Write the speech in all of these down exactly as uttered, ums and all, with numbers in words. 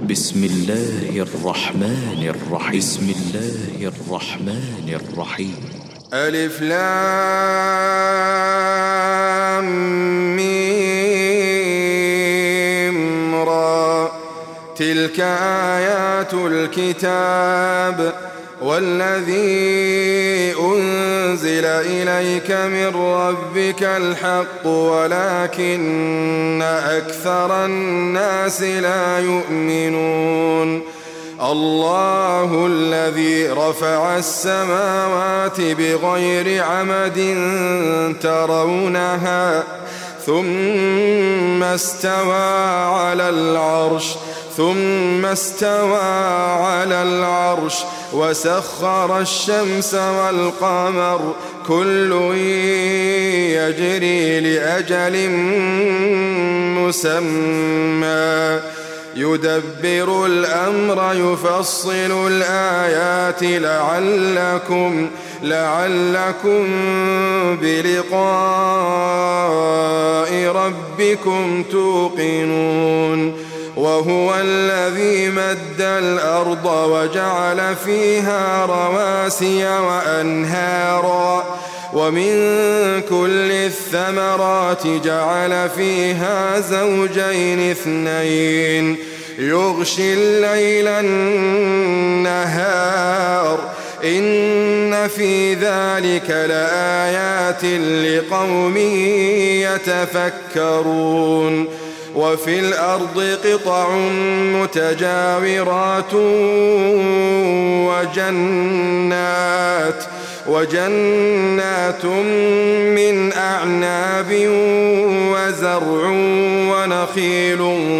بسم الله الرحمن الرحيم بسم الله الرحمن الرحيم ألف لام ميم را تلك آيات الكتاب والذي أنزل إليك من ربك الحق ولكن أكثر الناس لا يؤمنون الله الذي رفع السماوات بغير عمد ترونها ثم استوى على العرش ثم استوى على العرش وسخر الشمس والقمر كل يجري لأجل مسمى يدبر الأمر يفصل الآيات لعلكم لعلكم بلقاء ربكم توقنون وهو الذي مد الأرض وجعل فيها رواسي وأنهارا ومن كل الثمرات جعل فيها زوجين اثنين يغشي الليل النهار إن في ذلك لآيات لقوم يتفكرون وفي الأرض قطع متجاورات وجنات وجنات من أعناب وزرع ونخيل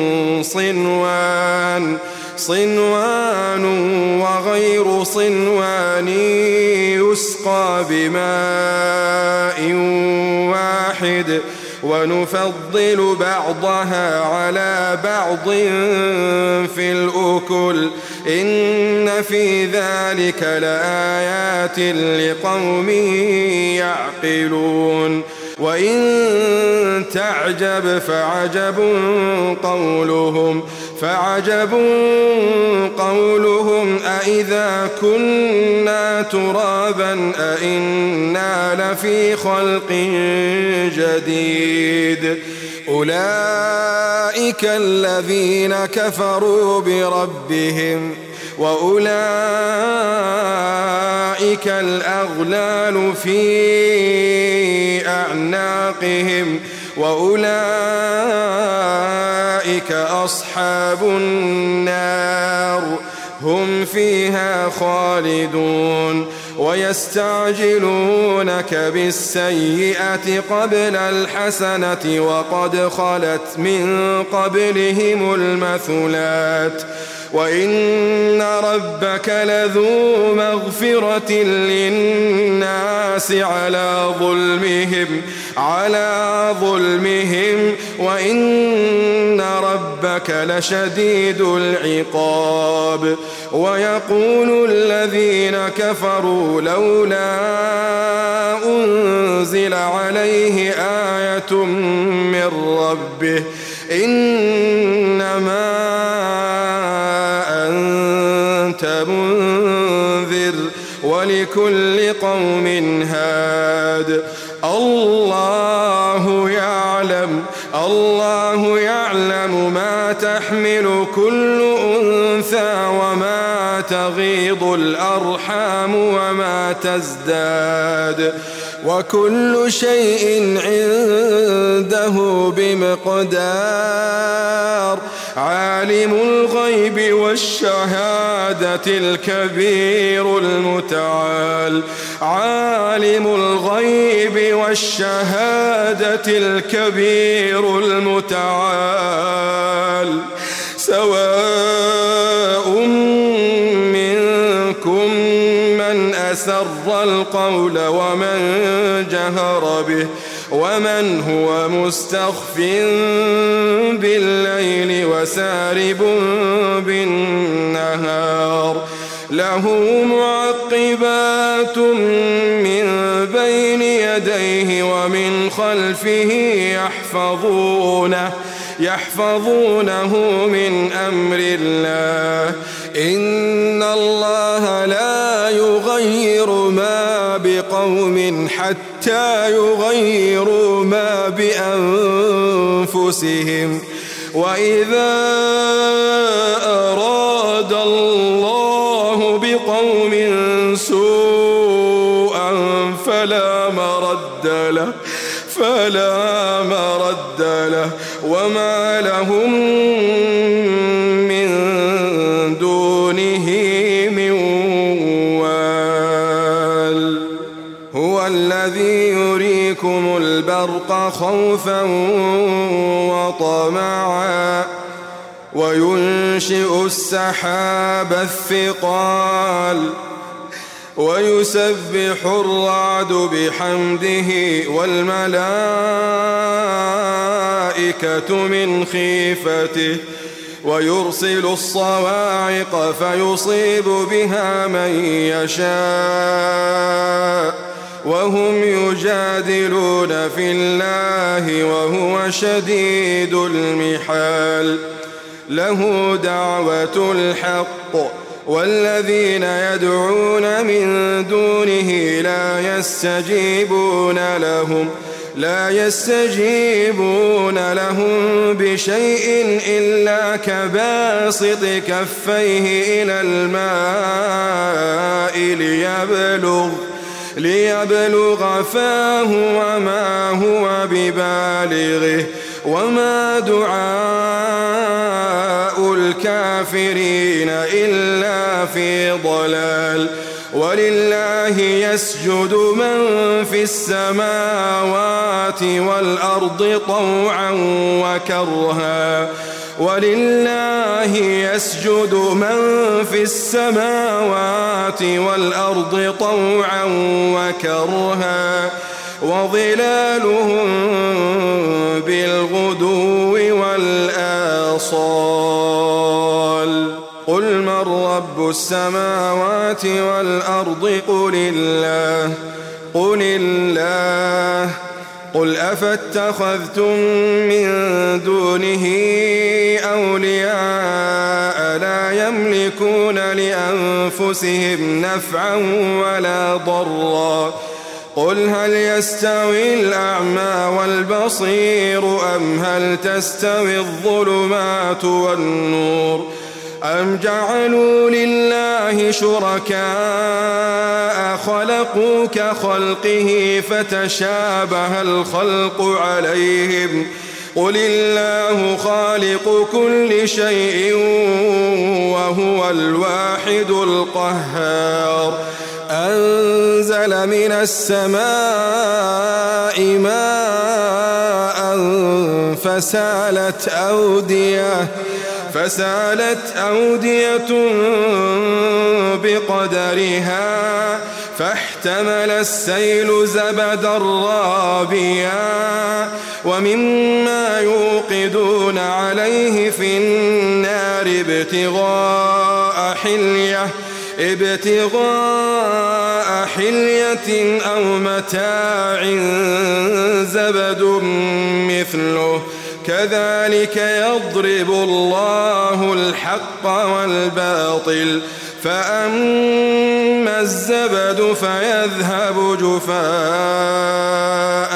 صنوان صنوان وغير صنوان يسقى بماء واحد ونفضل بعضها على بعض في الأكل إن في ذلك لآيات لقوم يعقلون وإن تعجب فعجب قولهم فعجب قولهم أإذا كنا ترابا أإنا لفي خلق جديد أولئك الذين كفروا بربهم وأولئك الأغلال في أعناقهم وأولئك أصحاب النار هم فيها خالدون ويستعجلونك بالسيئة قبل الحسنة وقد خلت من قبلهم المثلات وإن ربك لذو مغفرة للناس على ظلمهم على ظلمهم وإن ربك لشديد العقاب ويقول الذين كفروا لولا أنزل عليه آية من ربه إنما أنت منذر ولكل قوم هاد الله يعلم الله يعلم ما تحمل كل أنثى وما تغيض الأرحام وما تزداد وكل شيء عنده بمقدار عالم الغيب والشهادة الكبير المتعال عالم الغيب والشهادة الكبير المتعال سواء منكم من أسر القول ومن جهر به ومن هو مستخف بالليل وسارب بالنهار له معقبات من بين يديه ومن خلفه يحفظونه يحفظونه من أمر الله إن الله لا يغير ما بقوم حتى يغيروا ما بأنفسهم وإذا أراد الله بقوم سوءا فلا مرد له فلا مرد له وما لهم من دونه من وال هو الذي يريكم البرق خوفا وطمعا وينشئ السحاب الثقال ويسبح الرعد بحمده والملائكة من خيفته ويرسل الصواعق فيصيب بها من يشاء وهم يجادلون في الله وهو شديد المحال له دعوة الحق والذين يدعون من دونه لا يستجيبون لهم لا يستجيبون لهم بشيء إلا كباسط كفيه إلى الماء ليبلغ ليبلغ فاه وما هو ببالغه وما دعاء الكافرين إلا في ضلال ولله يسجد من في السماوات والأرض طوعا وكرها ولله يسجد من في السماوات والأرض طوعا وكرها وظلالهم بالغدو والآصال قل من رب السماوات والأرض قل الله قل الله قل أفاتخذتم من دونه أولياء لا يملكون لأنفسهم نفعا ولا ضرا قل هل يستوي الأعمى والبصير أم هل تستوي الظلمات والنور أم جعلوا لله شركاء خلقوا كخلقه فتشابه الخلق عليهم قل الله خالق كل شيء وهو الواحد القهار أنزل من السماء ماء فسالت أودية فسالت أودية بقدرها فاحتمل السيل زبدا رابيا ومما يوقدون عليه في النار ابتغاء حلية ابتغاء حلية أو متاع زبد مثله كذلك يضرب الله الحق والباطل فأما الزبد فيذهب جفاء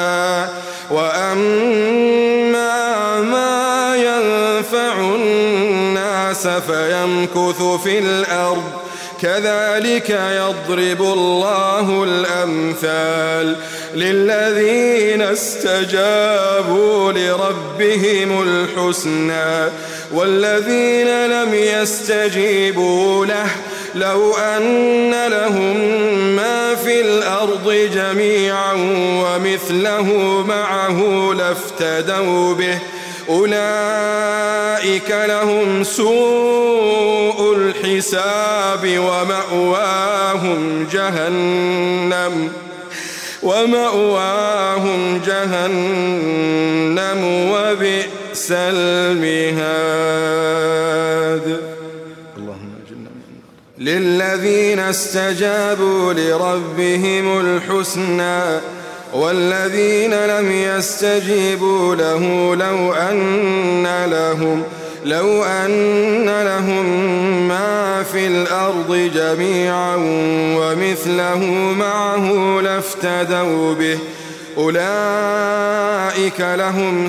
وأما ما ينفع الناس فيمكث في الأرض كذلك يضرب الله الأمثال للذين استجابوا لربهم الحسنى والذين لم يستجيبوا له لو أن لهم ما في الأرض جميعا ومثله معه لافتدوا به أولئك لهم سوء الحساب ومأواهم جهنم ومأواهم جهنم وبئس المهاد. اللهم اجعلنا من النار. للذين استجابوا لربهم الحسنى والذين لم يستجيبوا له لو أن لهم لو أن لهم ما في الأرض جميعا ومثله معه لافتدوا به أولئك لهم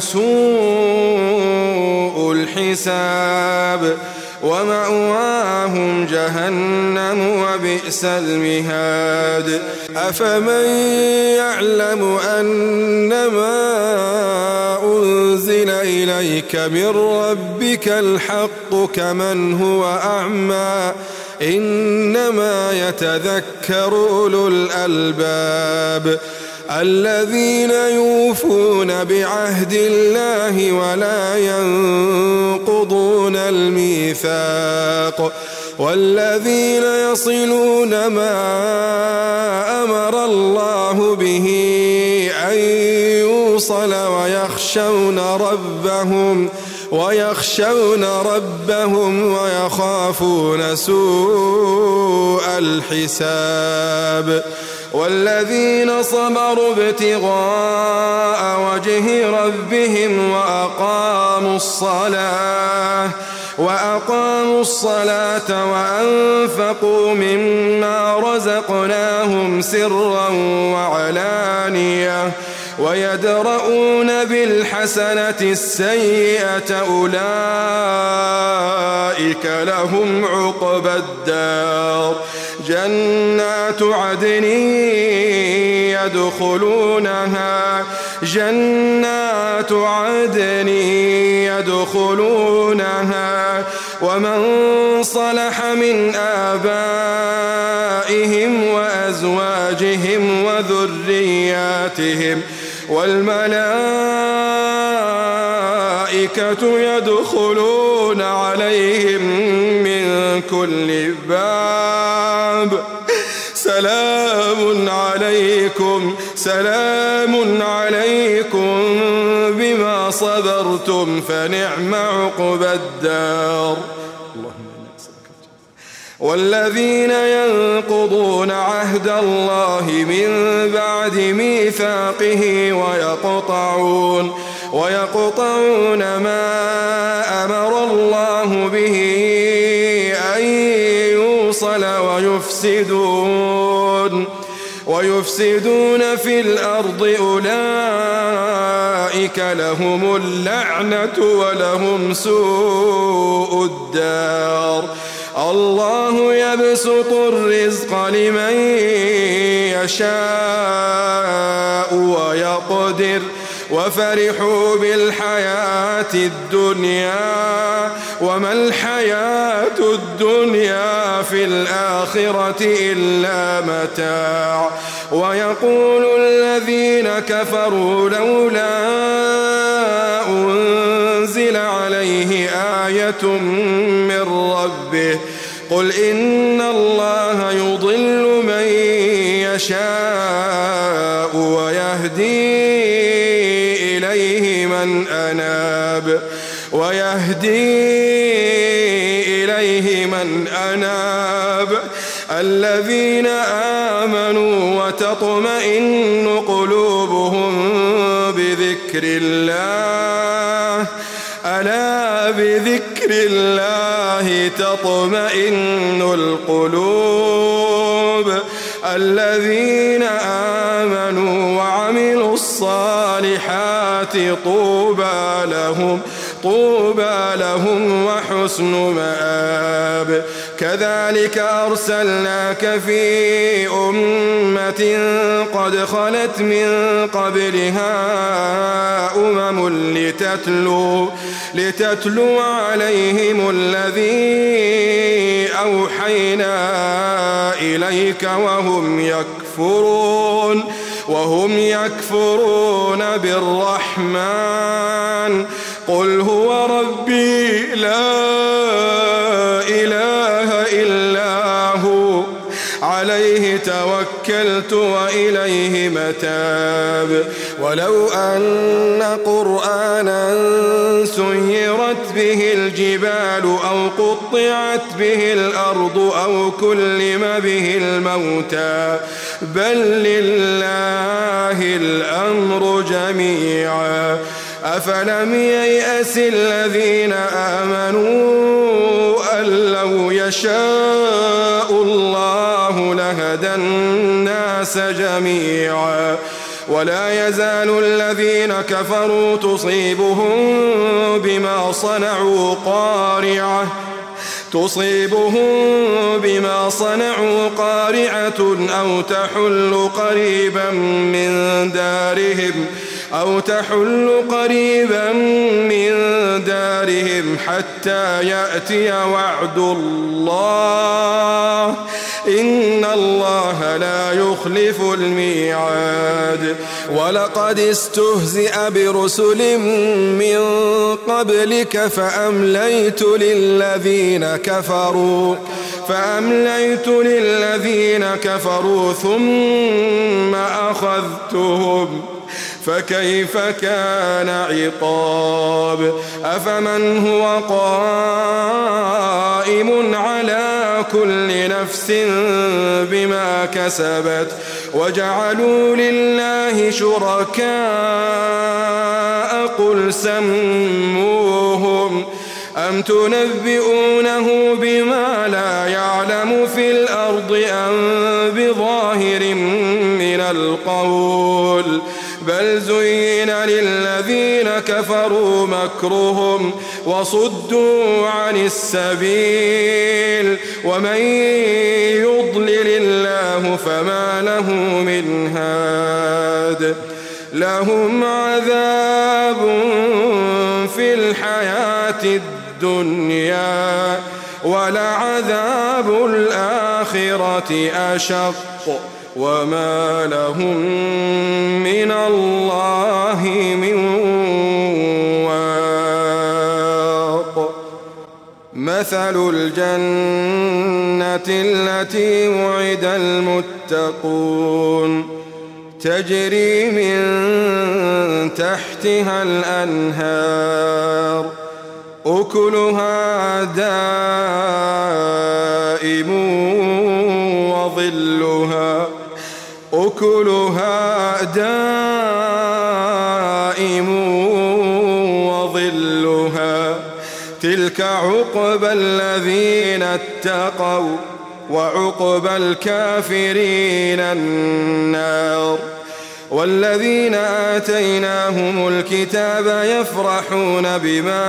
سوء الحساب ومأواهم جهنم وبئس المهاد أفمن يعلم أنما أنزل إليك من ربك الحق كمن هو أعمى إنما يتذكر أولو الألباب الذين يوفون بعهد الله ولا ينقضون الميثاق والذين يصلون ما أمر الله به أن يوصل ويخشون ربهم ويخشون ربهم ويخافون سوء الحساب والذين صبروا ابتغاء وجه ربهم وأقاموا الصلاة وأقاموا الصلاة وأنفقوا مما رزقناهم سرا وعلانية ويدرؤون بالحسنة السيئة أولئك لهم عقبى الدار جنات عدن يدخلونها جنات عدن يدخلونها ومن صلح من آبائهم وأزواجهم وذرياتهم والملائكة يدخلون عليهم من كل باب سلام عليكم سلام عليكم بما صبرتم فنعم عقبى الدار والذين ينقضون عهد الله من بعد ميثاقه ويقطعون ويقطعون ما أمر الله به أن يوصل ويفسدون ويفسدون في الأرض أولئك لهم اللعنة ولهم سوء الدار الله يبسط الرزق لمن يشاء ويقدر وفرحوا بالحياة الدنيا وما الحياة الدنيا في الآخرة إلا متاع ويقول الذين كفروا لولا أنزل عليه آية من ربه قل إن الله يضل من يشاء ويهدي إليه من أناب ويهدي إليه من أناب الذين آمنوا وتطمئن قلوبهم بذكر الله ألا بذكر الله تطمئن القلوب الذين آمنوا وعملوا الصالحات طوبى لهم طوبى لهم وحسن مآب كذلك أرسلناك في أمة قد خلت من قبلها أمم لتتلو لتتلو عليهم الذي أوحينا إليك وهم يكفرون وهم يكفرون بالرحمن قل هو ربي لا إله إلا هو عليه توكلت وإليه متاب ولو أن قرآنا سيرت به الجبال أو قطعت به الأرض أو كلم به الموتى بل لله الأمر جميعا أفلم ييأس الذين آمنوا أن لو يشاء الله لهدى الناس جميعا ولا يزال الذين كفروا تصيبهم بما صنعوا قارعة تصيبهم بما صنعوا قارعة أو تحل قريبا من دارهم أو تحل قريبا من دارهم حتى يأتي وعد الله إن الله لا يخلف الميعاد ولقد استهزئ برسل من قبلك فأمليت للذين كفروا فأمليت للذين كفروا ثم أخذتهم فكيف كان عقاب أفمن هو قائم على كل نفس بما كسبت وجعلوا لله شركاء قل سموهم أم تنبئونه بما لا يعلم في الأرض أم بظاهر من القول بل زين للذين كفروا مكرهم وصدوا عن السبيل ومن يضلل الله فما له من هاد لهم عذاب في الحياة الدنيا ولعذاب الآخرة أشق وما لهم من الله من واق مثل الجنة التي وعد المتقون تجري من تحتها الأنهار أكلها دائم وظلها أكلها دائم وظلها تلك عقبى الذين اتقوا وعقبى الكافرين النار والذين آتيناهم الكتاب يفرحون بما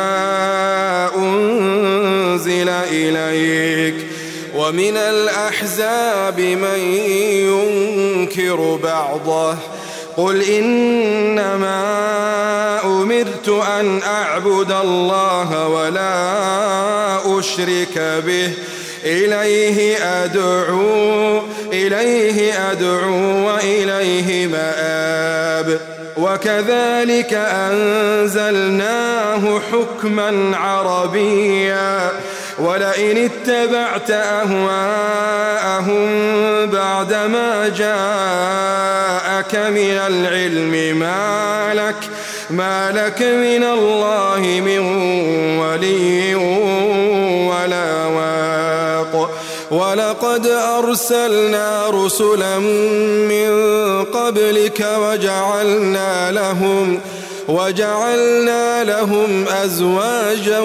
أنزل إليك ومن الأحزاب من ينكر بعضه قل إنما أمرت أن أعبد الله ولا أشرك به إليه أدعو إليه أدعو وإليه مآب وكذلك أنزلناه حكما عربيا ولئن اتبعت أهواءهم بعدما جاءك من العلم ما لك ما لك من الله من ولي ولا واق ولقد أرسلنا رسلا من قبلك وجعلنا لهم وجعلنا لهم أزواجا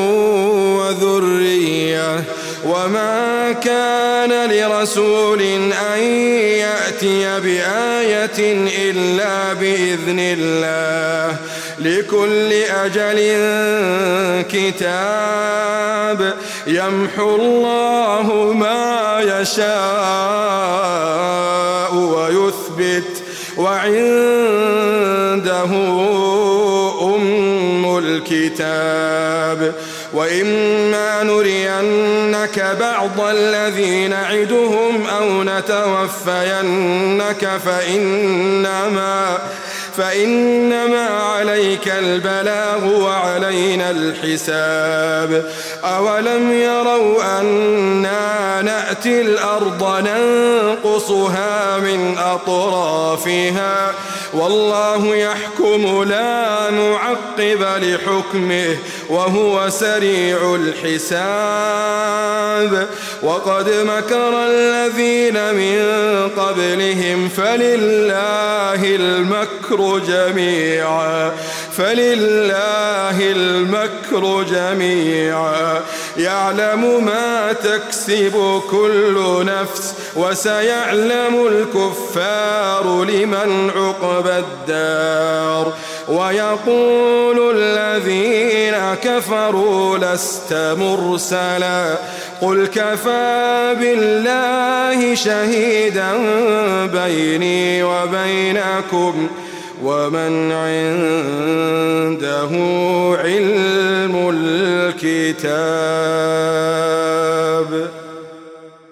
وذرية وما كان لرسول أن يأتي بآية إلا بإذن الله لكل أجل كتاب يمحو الله ما يشاء ويثبت وعنده أم الكتاب وإما نرينك بعض الذي نعدهم أو نتوفينك فإنما فإنما عليك البلاغ وعلينا الحساب أولم يروا أنا نأتي الأرض ننقصها من أطرافها والله يحكم لا معقب لحكمه وهو سريع الحساب. وقد مكر الذين من قبلهم فلله المكر جميعا فلله المكر جميعا يعلم ما تكسب كل نفس وسيعلم الكفار لمن عقبى الدار. ويقول الذين كفروا لست مرسلا قل كفى بالله شهيدا بيني وبينكم ومن عنده علم الكتاب.